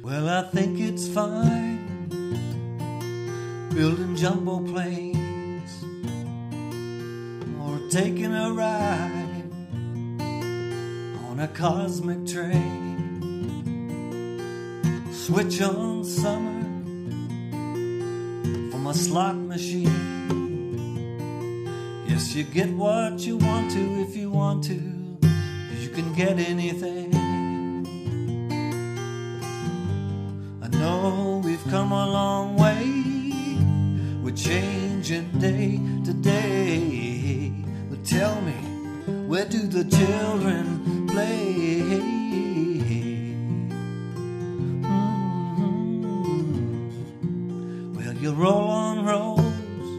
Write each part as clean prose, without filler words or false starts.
Well, I think it's fine building jumbo planes or taking a ride on a cosmic train. Switch on summer from a slot machine. Yes, you get what you want to if you want to. You can get anything. I know we've come a long way. We're changing day to day. But tell me, where do the children play? Well, you roll on rolls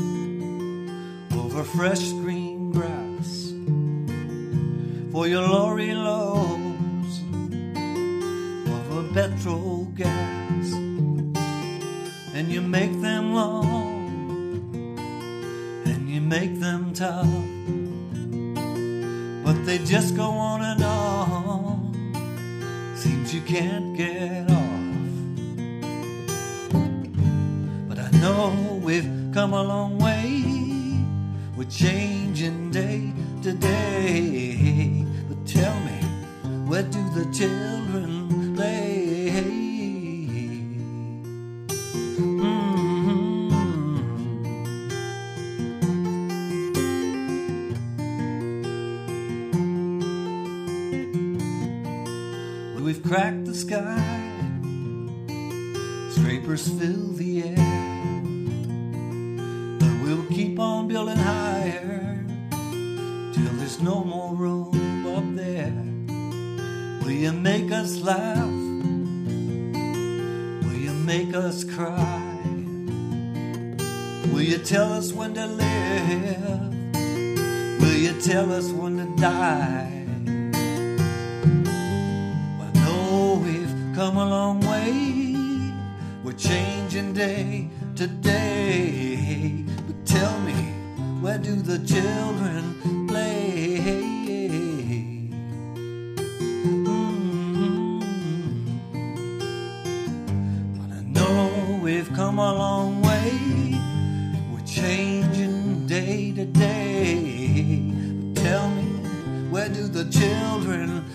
over fresh green grass for your lorry loads over petrol gas, and you make them long and you make them tough, but they just go on and on. Seems you can't get off. But I know we've come a long way. We're changing day to day. But tell me, where do the children play? We've cracked the sky, scrapers fill the air, but we'll keep on building higher till there's no more room up there. Will you make us laugh? Will you make us cry? Will you tell us when to live? Will you tell us when to die? Come a long way, we're changing day to day. But tell me, where do the children play? But I know we've come a long way, we're changing day to day. But tell me, where do the children